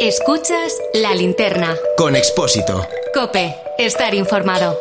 Escuchas La Linterna. Con Expósito. COPE. Estar informado.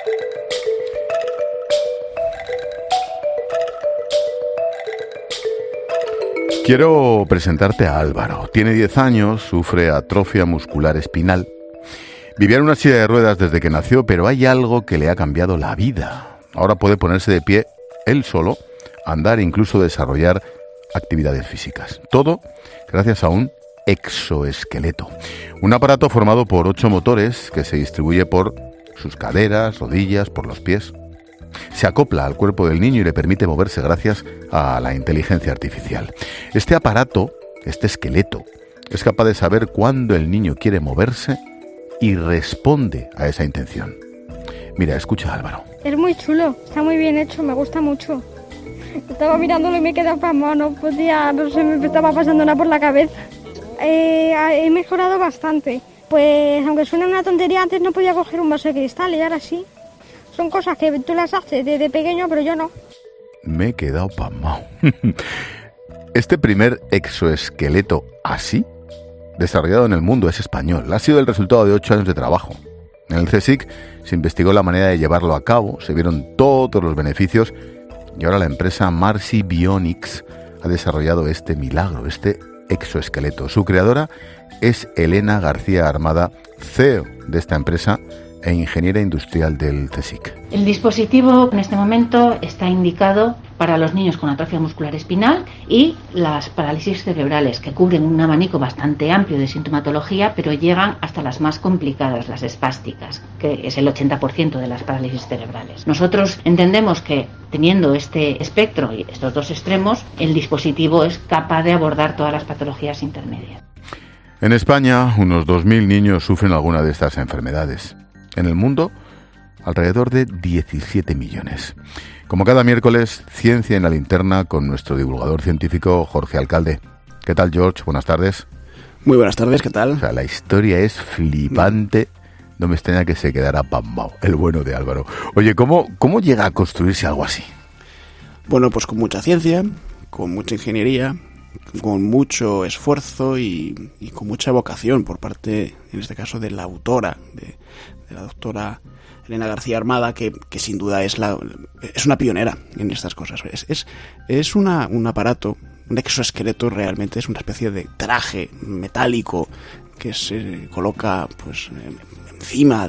Quiero presentarte a Álvaro. Tiene 10 años, sufre atrofia muscular espinal. Vivía en una silla de ruedas desde que nació, pero hay algo que le ha cambiado la vida. Ahora puede ponerse de pie él solo, andar e incluso desarrollar actividades físicas. Todo gracias a un exoesqueleto. Un aparato formado por 8 motores que se distribuye por sus caderas, rodillas, por los pies. Se acopla al cuerpo del niño y le permite moverse gracias a la inteligencia artificial. Este aparato, este esqueleto, es capaz de saber cuándo el niño quiere moverse y responde a esa intención. Mira, escucha a Álvaro. Es muy chulo, está muy bien hecho, me gusta mucho. Estaba mirándolo y me quedaba pasmado, no se me estaba pasando nada por la cabeza. He mejorado bastante. Pues aunque suene una tontería, antes no podía coger un vaso de cristal y ahora sí. Son cosas que tú las haces desde pequeño, pero yo no. Me he quedado pasmado. Este primer exoesqueleto así, desarrollado en el mundo, es español. Ha sido el resultado de 8 años de trabajo. En el CSIC se investigó la manera de llevarlo a cabo, se vieron todos los beneficios y ahora la empresa Marcy Bionics ha desarrollado este milagro, este exoesqueleto. Su creadora es Elena García Armada, CEO de esta empresa e ingeniera industrial del CSIC. El dispositivo en este momento está indicado para los niños con atrofia muscular espinal y las parálisis cerebrales, que cubren un abanico bastante amplio de sintomatología, pero llegan hasta las más complicadas, las espásticas, que es el 80% de las parálisis cerebrales. Nosotros entendemos que teniendo este espectro y estos dos extremos, el dispositivo es capaz de abordar todas las patologías intermedias. En España, unos 2.000 niños sufren alguna de estas enfermedades. En el mundo, alrededor de 17 millones. Como cada miércoles, Ciencia en la Linterna con nuestro divulgador científico Jorge Alcalde. ¿Qué tal, George? Buenas tardes. Muy buenas tardes, ¿qué tal? O sea, la historia es flipante. No me extraña que se quedara pasmado, el bueno de Álvaro. Oye, ¿cómo llega a construirse algo así? Bueno, pues con mucha ciencia, con mucha ingeniería, con mucho esfuerzo y con mucha vocación por parte, en este caso, de la autora, de la doctora Elena García Armada, que sin duda es una pionera en estas cosas. Es un aparato, un exoesqueleto realmente, es una especie de traje metálico que se coloca pues encima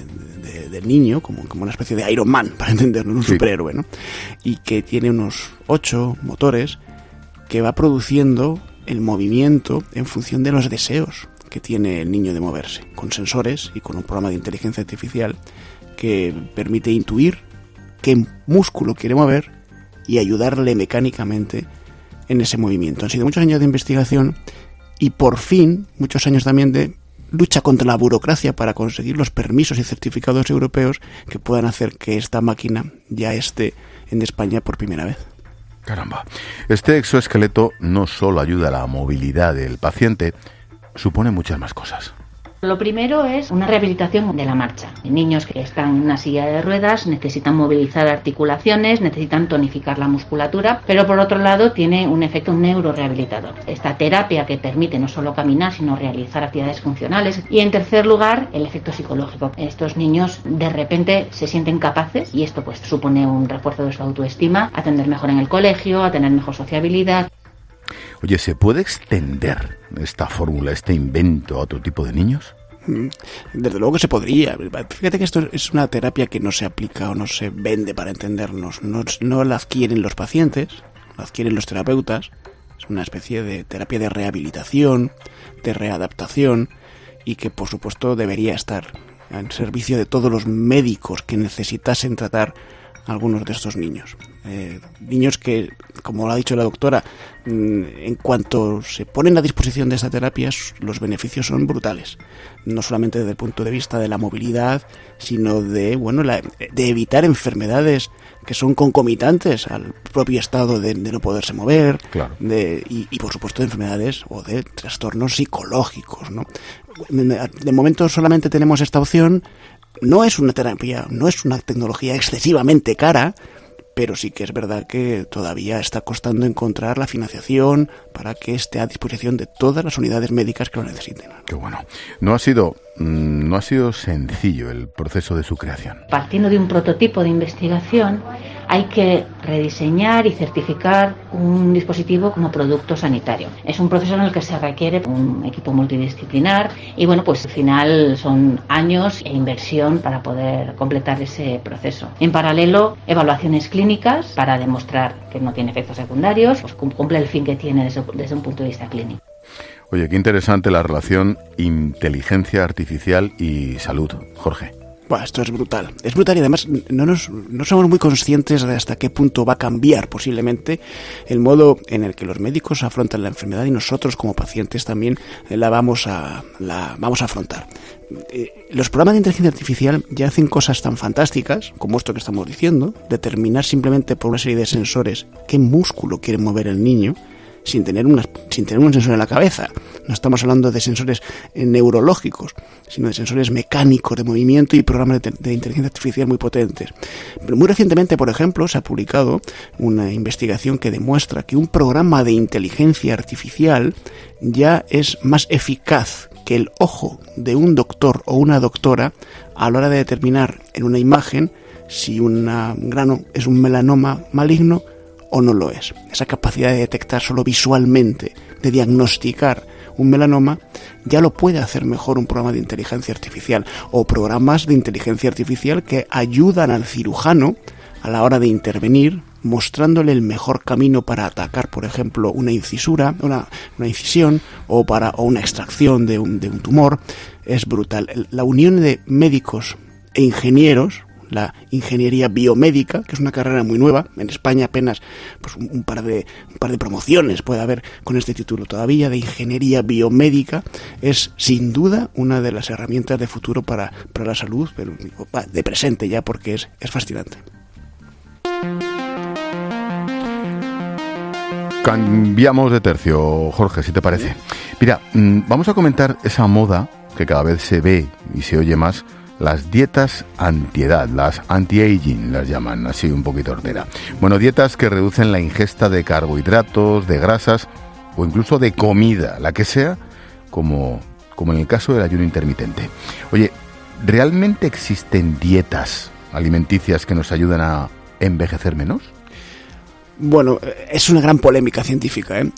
del niño, como una especie de Iron Man, para entenderlo, un superhéroe, ¿no? Y que tiene unos 8 motores que va produciendo el movimiento en función de los deseos que tiene el niño de moverse, con sensores y con un programa de inteligencia artificial que permite intuir qué músculo quiere mover y ayudarle mecánicamente en ese movimiento. Han sido muchos años de investigación y por fin muchos años también de lucha contra la burocracia para conseguir los permisos y certificados europeos que puedan hacer que esta máquina ya esté en España por primera vez. Caramba. Este exoesqueleto no solo ayuda a la movilidad del paciente, supone muchas más cosas. Lo primero es una rehabilitación de la marcha. Niños que están en una silla de ruedas necesitan movilizar articulaciones, necesitan tonificar la musculatura, pero por otro lado tiene un efecto neurorehabilitador. Esta terapia que permite no solo caminar, sino realizar actividades funcionales. Y en tercer lugar, el efecto psicológico. Estos niños de repente se sienten capaces y esto pues supone un refuerzo de su autoestima, a atender mejor en el colegio, a tener mejor sociabilidad. Oye, ¿se puede extender esta fórmula, este invento a otro tipo de niños? Desde luego que se podría. Fíjate que esto es una terapia que no se aplica o no se vende, para entendernos. No la adquieren los pacientes, la adquieren los terapeutas. Es una especie de terapia de rehabilitación, de readaptación y que por supuesto debería estar en servicio de todos los médicos que necesitasen tratar a algunos de estos niños. Niños que, como lo ha dicho la doctora, en cuanto se ponen a disposición de esta terapia, los beneficios son brutales. No solamente desde el punto de vista de la movilidad, sino de evitar enfermedades que son concomitantes al propio estado de no poderse mover, claro. Y por supuesto de enfermedades o de trastornos psicológicos, ¿no? De momento solamente tenemos esta opción. No es una terapia, no es una tecnología excesivamente cara, pero sí que es verdad que todavía está costando encontrar la financiación para que esté a disposición de todas las unidades médicas que lo necesiten. Qué bueno. No ha sido sencillo el proceso de su creación. Partiendo de un prototipo de investigación, hay que rediseñar y certificar un dispositivo como producto sanitario. Es un proceso en el que se requiere un equipo multidisciplinar y bueno, pues al final son años e inversión para poder completar ese proceso. En paralelo, evaluaciones clínicas para demostrar que no tiene efectos secundarios, pues cumple el fin que tiene desde un punto de vista clínico. Oye, qué interesante la relación inteligencia artificial y salud, Jorge. Bueno, esto es brutal y además no somos muy conscientes de hasta qué punto va a cambiar posiblemente el modo en el que los médicos afrontan la enfermedad y nosotros como pacientes también la vamos a afrontar. Los programas de inteligencia artificial ya hacen cosas tan fantásticas como esto que estamos diciendo, determinar simplemente por una serie de sensores qué músculo quiere mover el niño, sin tener un sensor en la cabeza. No estamos hablando de sensores neurológicos, sino de sensores mecánicos de movimiento y programas de inteligencia artificial muy potentes. Pero muy recientemente, por ejemplo, se ha publicado una investigación que demuestra que un programa de inteligencia artificial ya es más eficaz que el ojo de un doctor o una doctora a la hora de determinar en una imagen si un grano es un melanoma maligno o no lo es. Esa capacidad de detectar solo visualmente, de diagnosticar un melanoma, ya lo puede hacer mejor un programa de inteligencia artificial o programas de inteligencia artificial que ayudan al cirujano a la hora de intervenir, mostrándole el mejor camino para atacar, por ejemplo, una incisura, una incisión o una extracción de un tumor. Es brutal. La unión de médicos e ingenieros, la ingeniería biomédica, que es una carrera muy nueva. En España apenas pues un par de promociones puede haber con este título todavía, de ingeniería biomédica. Es sin duda una de las herramientas de futuro para la salud, pero de presente ya, porque es fascinante. Cambiamos de tercio, Jorge, si te parece. Mira, vamos a comentar esa moda que cada vez se ve y se oye más, las dietas antiedad, las anti-aging las llaman, así un poquito hortera. Bueno, dietas que reducen la ingesta de carbohidratos, de grasas o incluso de comida, la que sea, como en el caso del ayuno intermitente. Oye, ¿realmente existen dietas alimenticias que nos ayudan a envejecer menos? Bueno, es una gran polémica científica, ¿eh?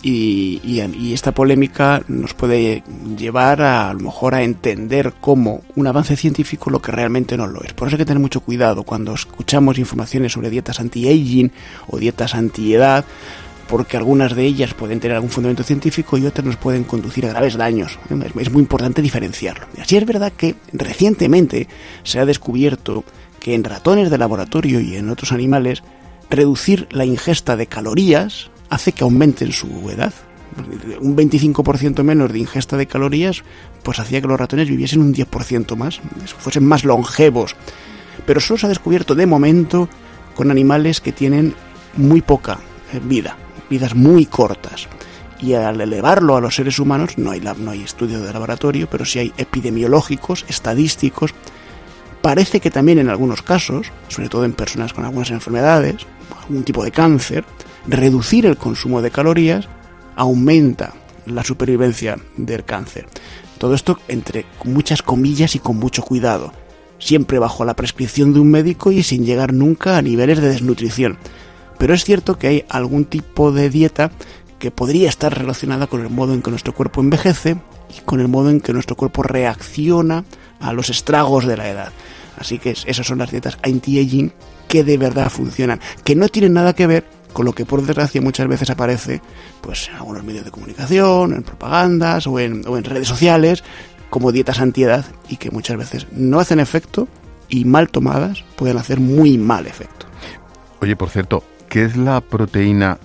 Y esta polémica nos puede llevar a lo mejor a entender como un avance científico lo que realmente no lo es. Por eso hay que tener mucho cuidado cuando escuchamos informaciones sobre dietas anti-aging o dietas anti-edad, porque algunas de ellas pueden tener algún fundamento científico y otras nos pueden conducir a graves daños. Es muy importante diferenciarlo. Y así es verdad que recientemente se ha descubierto que en ratones de laboratorio y en otros animales reducir la ingesta de calorías hace que aumenten su edad. Un 25% menos de ingesta de calorías pues hacía que los ratones viviesen un 10% más, fuesen más longevos. Pero solo se ha descubierto de momento con animales que tienen muy poca vida, vidas muy cortas. Y al elevarlo a los seres humanos, no hay estudios de laboratorio, pero sí hay epidemiológicos, estadísticos. Parece que también en algunos casos, sobre todo en personas con algunas enfermedades, algún tipo de cáncer, reducir el consumo de calorías aumenta la supervivencia del cáncer. Todo esto entre muchas comillas y con mucho cuidado, siempre bajo la prescripción de un médico y sin llegar nunca a niveles de desnutrición. Pero es cierto que hay algún tipo de dieta que podría estar relacionada con el modo en que nuestro cuerpo envejece y con el modo en que nuestro cuerpo reacciona a los estragos de la edad. Así que esas son las dietas anti-aging que de verdad funcionan, que no tienen nada que ver con lo que por desgracia muchas veces aparece pues en algunos medios de comunicación, en propagandas o en redes sociales como dietas antiedad, y que muchas veces no hacen efecto y mal tomadas pueden hacer muy mal efecto. Oye, por cierto, ¿qué es la proteína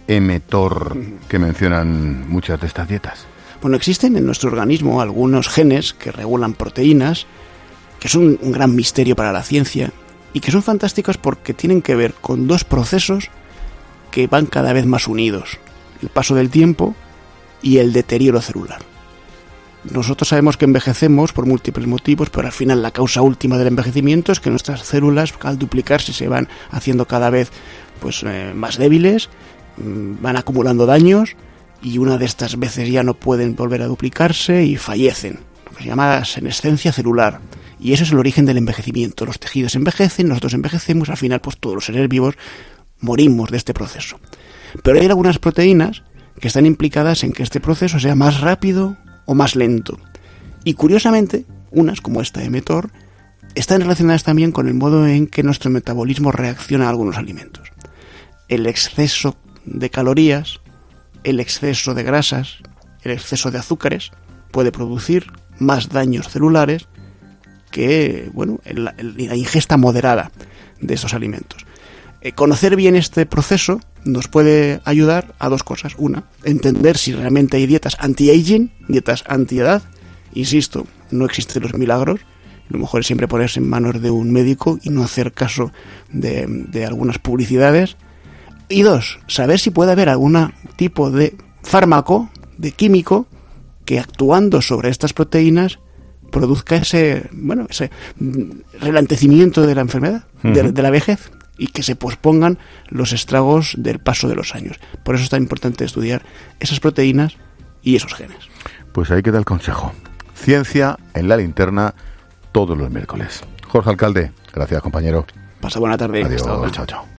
mTOR que mencionan muchas de estas dietas? Bueno, existen en nuestro organismo algunos genes que regulan proteínas, que son un gran misterio para la ciencia y que son fantásticos porque tienen que ver con dos procesos que van cada vez más unidos: el paso del tiempo y el deterioro celular. Nosotros sabemos que envejecemos por múltiples motivos, pero al final la causa última del envejecimiento es que nuestras células, al duplicarse, se van haciendo cada vez pues más débiles, van acumulando daños y una de estas veces ya no pueden volver a duplicarse y fallecen, lo que se llama senescencia celular. Y eso es el origen del envejecimiento. Los tejidos envejecen, nosotros envejecemos, al final pues todos los seres vivos morimos de este proceso. Pero hay algunas proteínas que están implicadas en que este proceso sea más rápido o más lento. Y curiosamente, unas como esta mTOR están relacionadas también con el modo en que nuestro metabolismo reacciona a algunos alimentos. El exceso de calorías, el exceso de grasas, el exceso de azúcares puede producir más daños celulares que la ingesta moderada de estos alimentos. Conocer bien este proceso nos puede ayudar a dos cosas. Una, entender si realmente hay dietas anti-aging, dietas anti-edad. Insisto, no existen los milagros. Lo mejor es siempre ponerse en manos de un médico y no hacer caso de algunas publicidades. Y dos, saber si puede haber algún tipo de fármaco, de químico, que actuando sobre estas proteínas produzca ese relantecimiento de la enfermedad, de la vejez, y que se pospongan los estragos del paso de los años. Por eso es tan importante estudiar esas proteínas y esos genes. Pues ahí queda el consejo. Ciencia en la linterna todos los miércoles. Jorge Alcalde, gracias, compañero. Pasa buena tarde. Adiós, chao, chao.